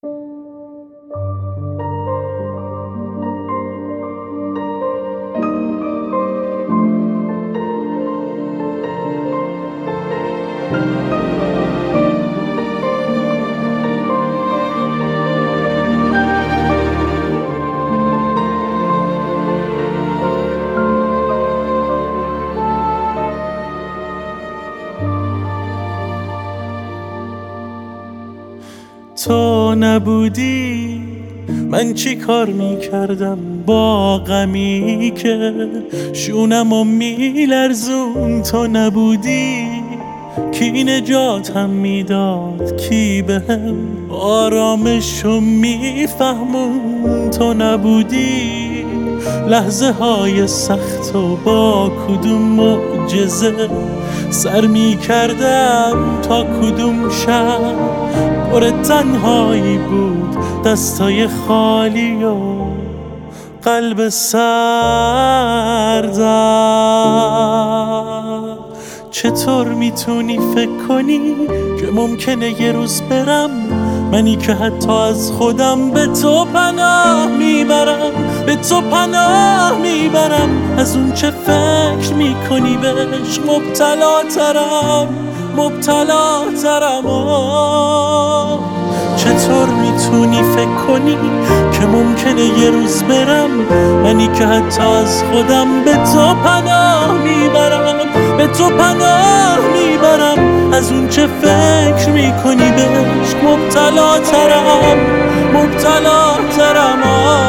تو نبودی من چی کار میکردم با غمی که شونمو میلرزون. تو نبودی کی نجاتم میداد، کی بهم آرامشو میفهمون. تو نبودی لحظه های سخت و با کدوم معجزه سر میکردم تا کدوم شب پر تنهایی بود، دستای خالی و قلب سردم. چطور میتونی فکر کنی که ممکنه یه روز برم، منی که حتی از خودم به تو پناه میبرم، به تو پناه میبرم. از اون چه فکر میکنی بهش مبتلا ترم، مبتلا ترم. چطور میتونی فکر کنی که ممکنه یه روز برم، منی که حتی از خودم به تو پناه میبرم، به تو پناه میبرم. از اون چه فکر میکنی بهش مبتلا ترم، مبتلا ترم.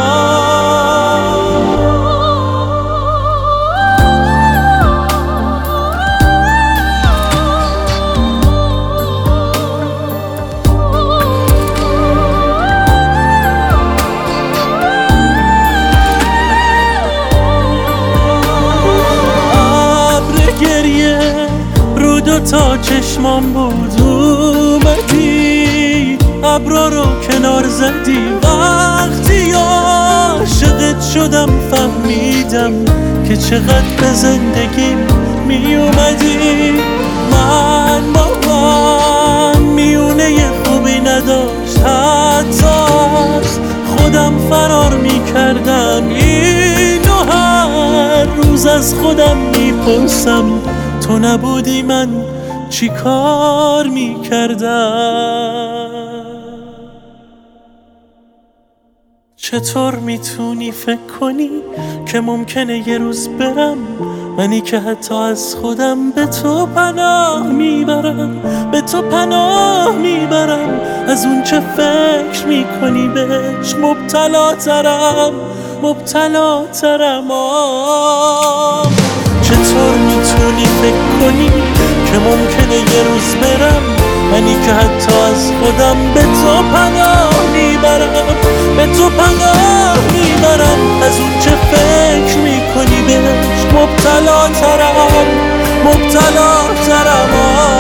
تا چشمام بود اومدی، ابرا رو کنار زدی. وقتی عاشقت شدم فهمیدم که چقدر به زندگیم میومدی. من با من میونه خوبی نداشت، حتی از خودم فرار میکردم. اینو هر روز از خودم میپرسم، تو نبودی من چی کار میکردم؟ چطور میتونی فکر کنی که ممکنه یه روز برم، منی که حتی از خودم به تو پناه میبرم، به تو پناه میبرم. از اون چه فکر میکنی بهش مبتلا ترم، مبتلا ترم. چطور میتونی فکر کنی که ممکنه یه روز برم، منی که حتی از خودم به تو پناه میبرم، به تو پناه میبرم. از اون چه فکر میکنی بهش مبتلا ترم، مبتلا ترم.